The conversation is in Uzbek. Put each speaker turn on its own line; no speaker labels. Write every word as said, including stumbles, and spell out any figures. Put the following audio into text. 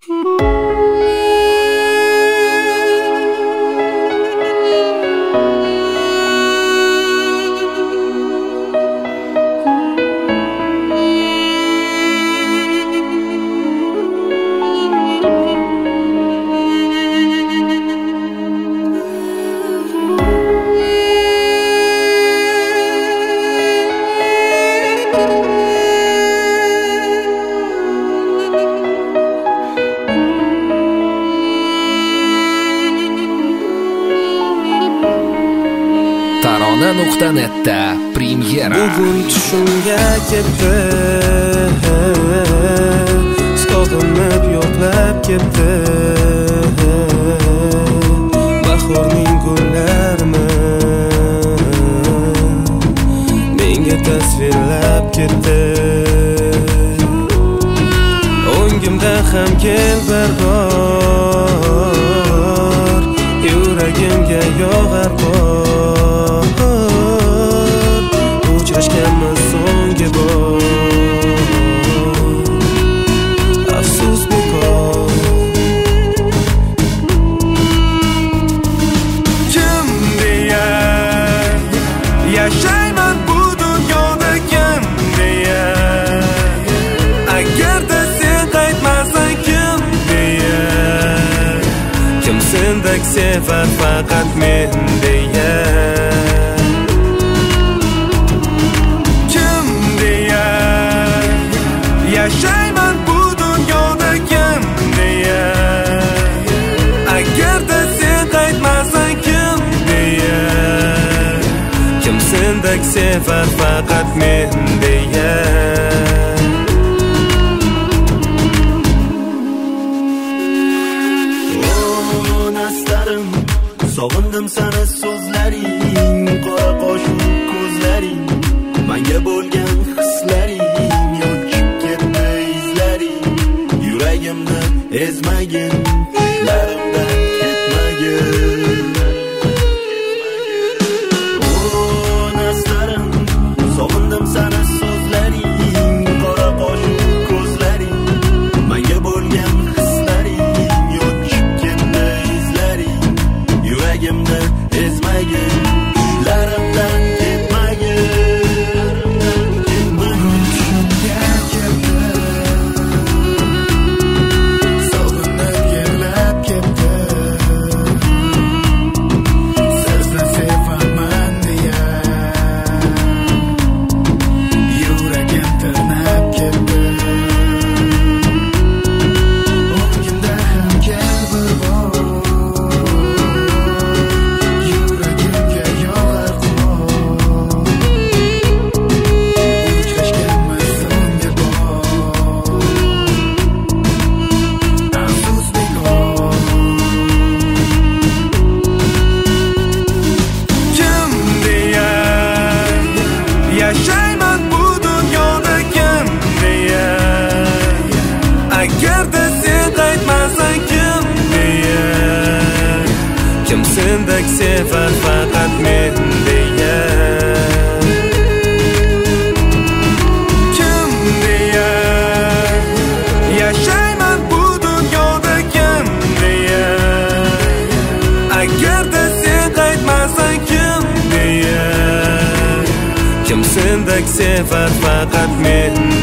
tarona nuqta netda premyera.
Bugun tushimga ketdi, sog'inib yo'qlab ketdi. Bahorning gullarini menga tasvirlab ketdi. O'ngimda ham kel bir bor, yuragimga yog'ar qor. Uchrashganmiz so'nggi bor, afsus bekor. Kim deya yashayman bu dunyoda, kim deya agarda sen qaytmasang, kim deya kim sendek sevar faqat men deya. Yashayman bu dunyoda, kim deya agarda sen qaytmasang, kim deya kim sendek sevar faqat men deya.
O nastarim, sog'indim seni so'zlaring, qora qosh ko'zlaring, menga bo'lgan hislaring. Yuragimni ezmagin, larimdan ketmagin. O nastarim, sog'indim seni so'zlaring, qora qosh ko'zlaring, menga bo'lgan hislaring. Yo'qib ketdi izlaring, yuragimni ezmagin, larimdan ketmagin.
Yashayman bu dunyoda, kim deya agarda sen qaytmasang, kim deya kim sendek sevar faqat men deya. Kim deya yashayman bu dunyoda, kim deya agarda sen qaytmasang, kim deya kim sendek sevar faqat men